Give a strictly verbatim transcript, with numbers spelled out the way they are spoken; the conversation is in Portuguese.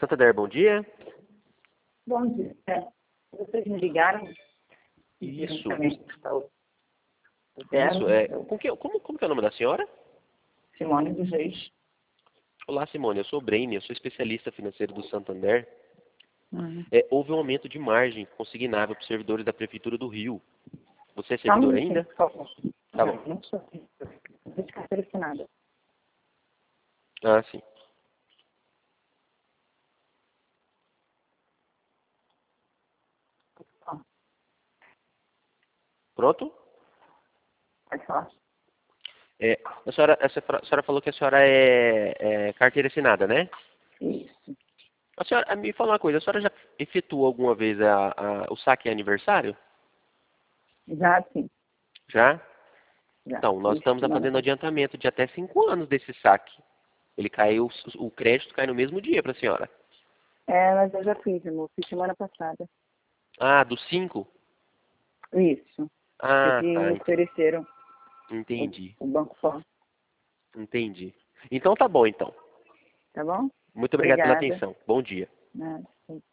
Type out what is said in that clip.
Santander, bom dia. Bom dia. É, vocês me ligaram? Isso. Interno, Isso, é. eu- Com que, como, como que é o nome da senhora? Simone dos Reis. Olá, Simone, eu sou o Braine, eu sou especialista financeiro do Santander. Uhum. É, houve um aumento de margem consignável para os servidores da Prefeitura do Rio. Você é Só um servidor minutinho, ainda? por favor. Tá Não, bom. não sou. Não sou de carteira assinada. Ah, sim. Ó, Pronto? pode falar. É, a, senhora, a senhora a senhora falou que a senhora é, é carteira assinada, né? Isso. A senhora, me fala uma coisa, a senhora já efetuou alguma vez a, a- o saque aniversário? Já sim. Já? Já. Então, nós Fiz estamos semana fazendo passada. adiantamento de até cinco anos desse saque. Ele caiu, o crédito cai no mesmo dia para a senhora. É, mas eu já fiz, amor. Fiz semana passada. Ah, dos cinco? Isso. É Ah, que tá, me entendi. ofereceram o, Entendi, o Banco Forte. entendi. Então tá bom, então. Tá bom? Muito obrigado pela Obrigada. atenção. Bom dia. Nada.